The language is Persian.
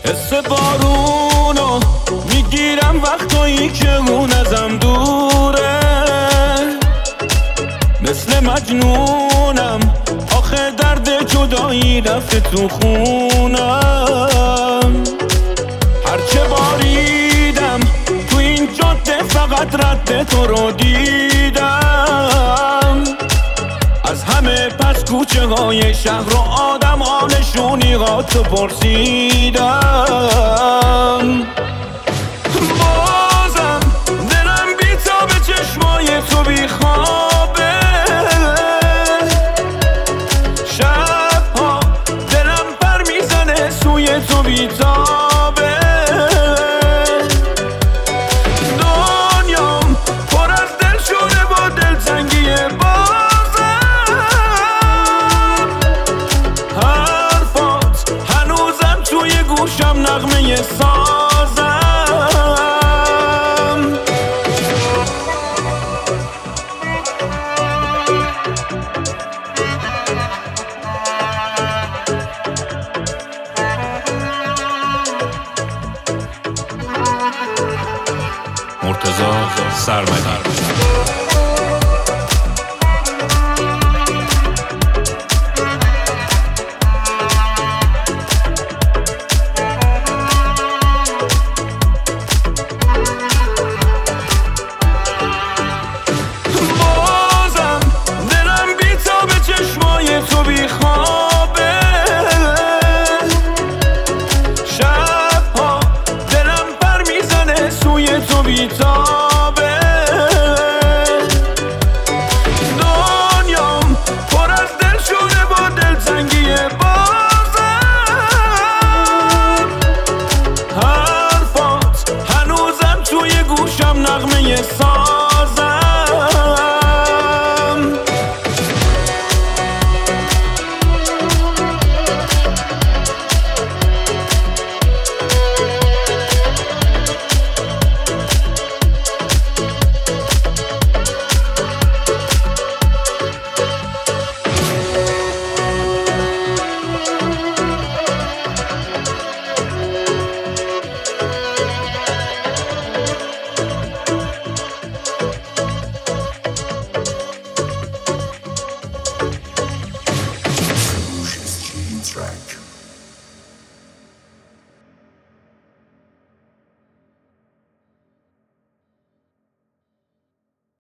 حس بارونو میگیرم وقتایی که اون ازم دوره، مثل مجنونم آخه درد جدایی رفته تو خونم. هرچه باریدم تو این جاده فقط رد تو رو دیدم، از همه پس کوچه های شهر و آدم ها نشونی ها تو پرسیدم. بازم دلم بیتابه چشمای تو بیخوابه، شبها دلم پر میزنه سوی تو بیتابه. دنیام پر از دل شده با دلتنگی گوشم نغمه سازم. مرتضی سرمدی.